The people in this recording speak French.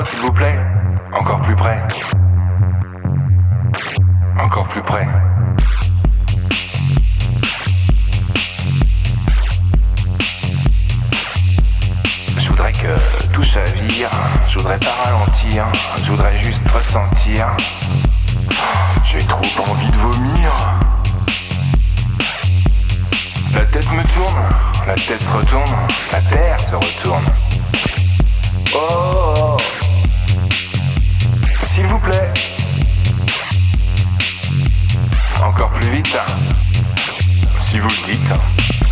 s'il vous plaît. Encore plus près. Encore plus près. Je voudrais que tout chavire. Je voudrais pas ralentir. Je voudrais juste ressentir. J'ai trop envie de vomir. La tête me tourne. La tête se retourne. La terre se retourne. Oh, s'il vous plaît. Encore plus vite. Si vous le dites.